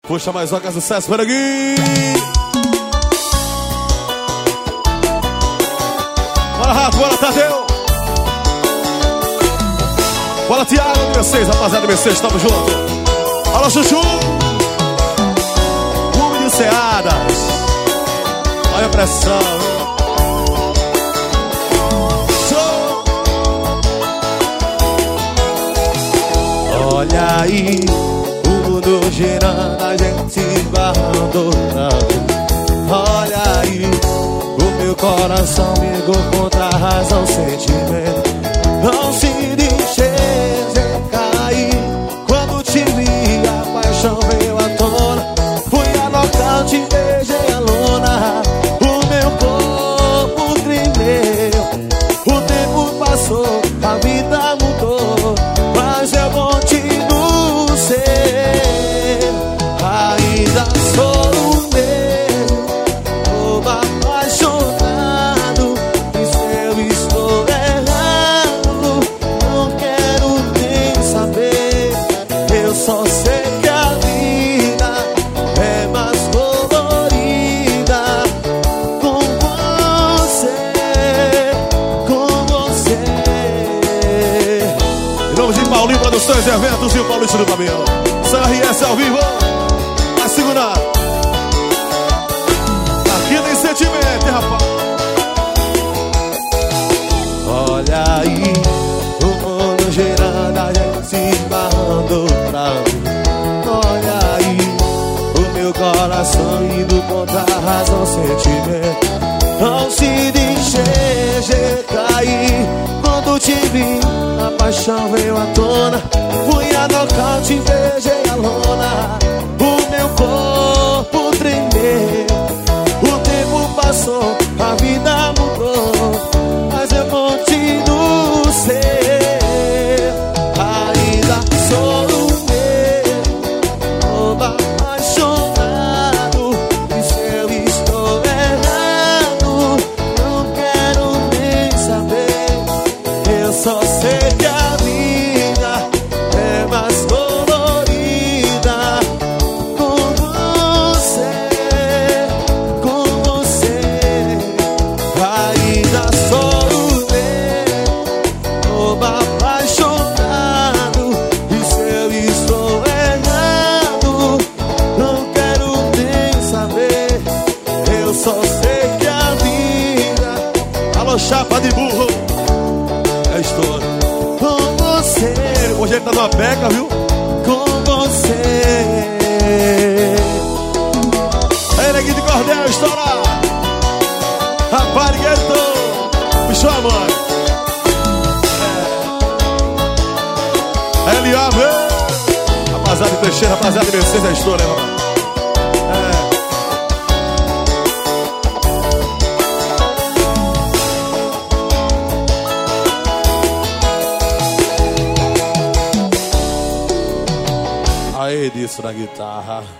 Puxa mais uma, que é sucesso, por aqui. Bora, Rato, bora, Tadeu. Bora, Thiago, M6, rapaziada, M6, tamo junto. Alô, Chuchu. Clube de Ceadas. Olha a pressão. Olha aí, o mundo girando, a gente se esbarrando outra vez. Olha aí, o meu coração brigou contra a razão, sentimento. Não se deixe cair. Quando te vi, a paixão veio à tona. Fui a nocaute, beijei a lona. O meu corpo tremeu. O tempo passou, a vida mudou, mas eu continuo ser. Ainda sou o mesmo, tô apaixonado. E se eu estou errado, não quero nem saber. Eu só sei que a vida é mais colorida com você, com você. Em nome de Paulinho Produções e Eventos e o Paulista do Caminhão, CRS ao vivo. Vai segurar. Aqui tem sentimento, hein, rapaz? Olha aí, o mundo girando, a gente se esbarrando outra vez. Olha aí, o meu coração indo contra a razão, sentimento. Não se deixe cair. Quando te vi, a paixão veio à tona. Fui a nocaute, beijei a lona. O meu corpo tremeu. O tempo passou, a vida mudou, mas eu continuo ser. Ainda sou o mesmo, tô apaixonado. E se eu estou errado, não quero nem saber. Eu só sei que a vida é mais colorida com você, com você. Ainda sou o mesmo, tô apaixonado. E se eu estou errado, não quero nem saber. Eu só sei que a vida... Alô, chapa de burro. É história. Com você. Hoje ele tá numa beca, viu? Com você. Aí, neguinho de cordel, estoura. Raparigueto. Bicho, mãe. LAV. Rapaziada de Teixeira, rapaziada de Mercedes, é história, né, mano? Aí disso na guitarra.